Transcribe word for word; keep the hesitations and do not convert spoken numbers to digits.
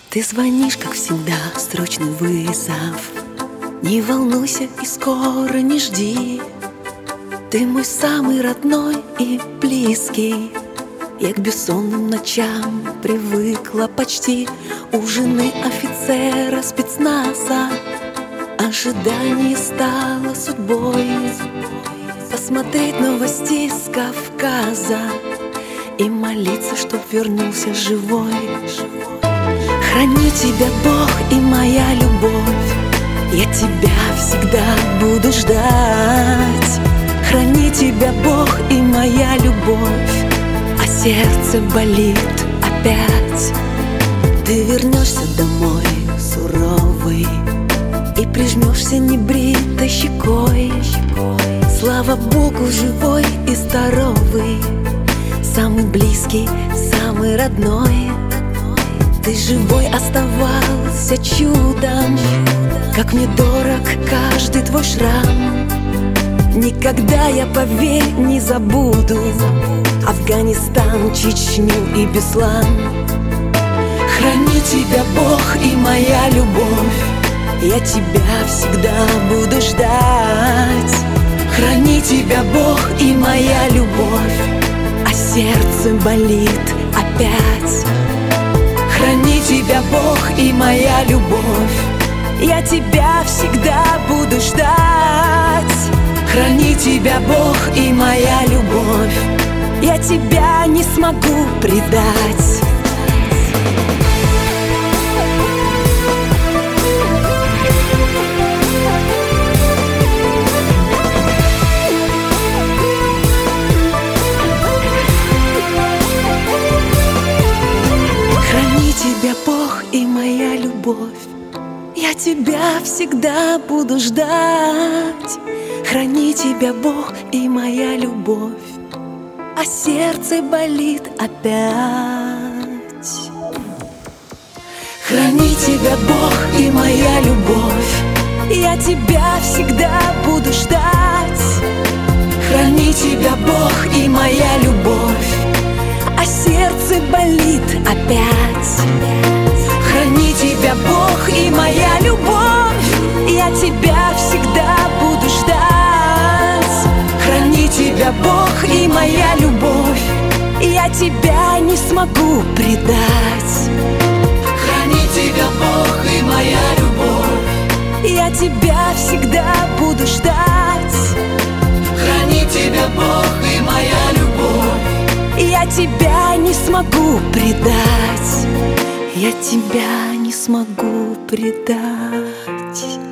Ты звонишь, как всегда, срочный вызов. Не волнуйся и скоро не жди. Ты мой самый родной и близкий. Я к бессонным ночам привыкла почти. У жены офицера спецназа ожидание стало судьбой. Посмотреть новости с Кавказа и молиться, чтоб вернулся живой. Храни тебя Бог и моя любовь, я тебя всегда буду ждать. Храни тебя Бог и моя любовь, а сердце болит опять. Ты вернешься домой суровый и прижмешься небритой щекой. Слава Богу, живой и здоровый, самый близкий, самый родной. Ты живой оставался чудом, как мне дорог каждый твой шрам. Никогда я, поверь, не забуду Афганистан, Чечню и Беслан. Храни тебя Бог и моя любовь, я тебя всегда буду ждать. Храни тебя Бог и моя любовь, а сердце болит опять. Храни тебя Бог и моя любовь, я тебя всегда буду ждать. Храни тебя Бог и моя любовь, я тебя не смогу предать. Храни тебя Бог и моя любовь, я тебя всегда буду ждать. Храни тебя Бог и моя любовь, а сердце болит опять. Храни тебя Бог и моя любовь, я тебя всегда буду ждать. Храни тебя Бог и моя любовь, а сердце болит опять. Храни тебя Бог и моя любовь, я тебя всегда буду ждать. Храни тебя Бог и моя любовь, я тебя не смогу предать. Храни тебя Бог и моя любовь, я тебя всегда буду ждать. Храни тебя Бог и моя любовь, я тебя не смогу предать. Я тебя не смогу предать.